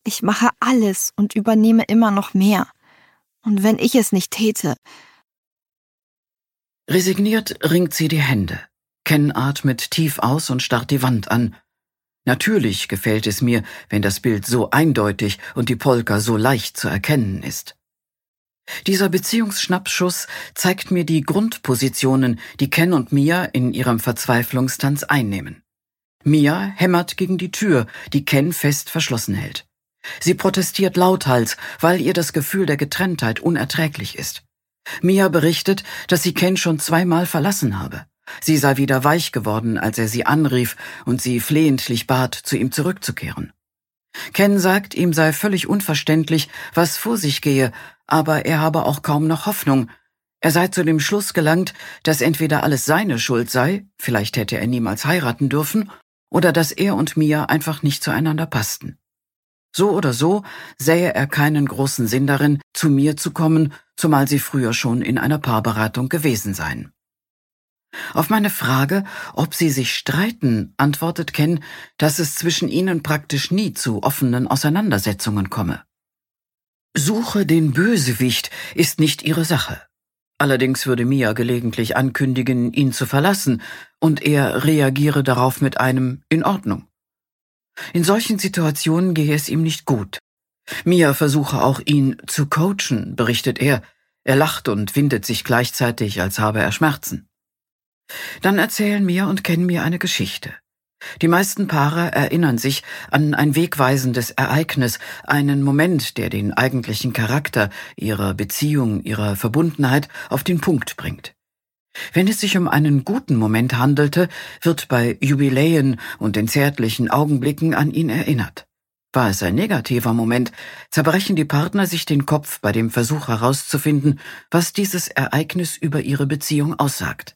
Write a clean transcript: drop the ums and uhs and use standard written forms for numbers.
Ich mache alles und übernehme immer noch mehr. Und wenn ich es nicht täte... Resigniert ringt sie die Hände. Ken atmet tief aus und starrt die Wand an. Natürlich gefällt es mir, wenn das Bild so eindeutig und die Polka so leicht zu erkennen ist. Dieser Beziehungsschnappschuss zeigt mir die Grundpositionen, die Ken und Mia in ihrem Verzweiflungstanz einnehmen. Mia hämmert gegen die Tür, die Ken fest verschlossen hält. Sie protestiert lauthals, weil ihr das Gefühl der Getrenntheit unerträglich ist. Mia berichtet, dass sie Ken schon 2-mal verlassen habe. Sie sei wieder weich geworden, als er sie anrief und sie flehentlich bat, zu ihm zurückzukehren. Ken sagt, ihm sei völlig unverständlich, was vor sich gehe, aber er habe auch kaum noch Hoffnung. Er sei zu dem Schluss gelangt, dass entweder alles seine Schuld sei, vielleicht hätte er niemals heiraten dürfen, oder dass er und Mia einfach nicht zueinander passten. So oder so sähe er keinen großen Sinn darin, zu mir zu kommen, zumal sie früher schon in einer Paarberatung gewesen seien. Auf meine Frage, ob sie sich streiten, antwortet Ken, dass es zwischen ihnen praktisch nie zu offenen Auseinandersetzungen komme. Suche den Bösewicht ist nicht ihre Sache. Allerdings würde Mia gelegentlich ankündigen, ihn zu verlassen, und er reagiere darauf mit einem »In Ordnung«. In solchen Situationen gehe es ihm nicht gut. Mia versuche auch, ihn zu coachen, berichtet er. Er lacht und windet sich gleichzeitig, als habe er Schmerzen. Dann erzählen Mia und Ken mir eine Geschichte. Die meisten Paare erinnern sich an ein wegweisendes Ereignis, einen Moment, der den eigentlichen Charakter ihrer Beziehung, ihrer Verbundenheit auf den Punkt bringt. Wenn es sich um einen guten Moment handelte, wird bei Jubiläen und den zärtlichen Augenblicken an ihn erinnert. War es ein negativer Moment, zerbrechen die Partner sich den Kopf bei dem Versuch herauszufinden, was dieses Ereignis über ihre Beziehung aussagt.